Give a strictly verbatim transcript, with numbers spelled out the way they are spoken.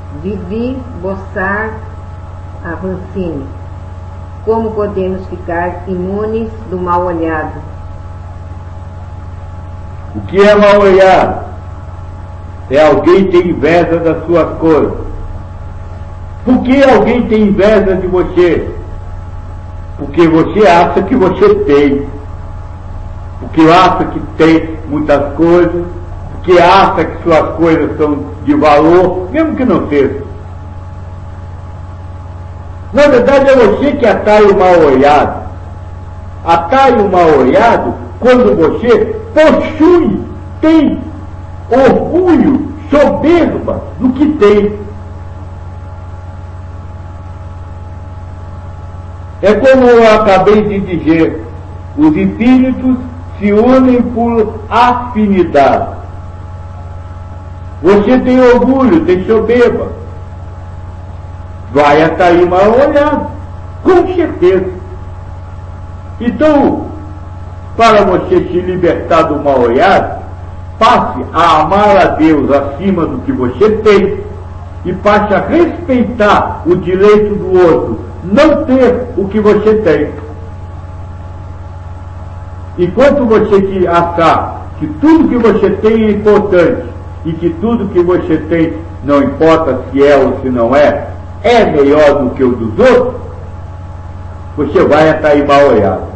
Vivi Bossar Avancini. Como podemos ficar imunes do mal olhado? O que é mal olhado? É alguém ter inveja das suas coisas. Por que alguém tem inveja de você? Porque você acha que você tem. Porque acha que tem muitas coisas. Porque acha que suas coisas são de valor, mesmo que não seja. Na verdade é você que atrai o mal olhado. Atrai o mal olhado quando você possui, tem orgulho, soberba do que tem. É como eu acabei de dizer, os espíritos se unem por afinidade. Você tem orgulho, tem soberba, vai atrair mal olhado, com certeza. Então, para você se libertar do mal olhado, passe a amar a Deus acima do que você tem e passe a respeitar o direito do outro não ter o que você tem. Enquanto você que achar que tudo que você tem é importante e que tudo que você tem, não importa se é ou se não é, é melhor do que o dos outros, você vai atrair mal olhado.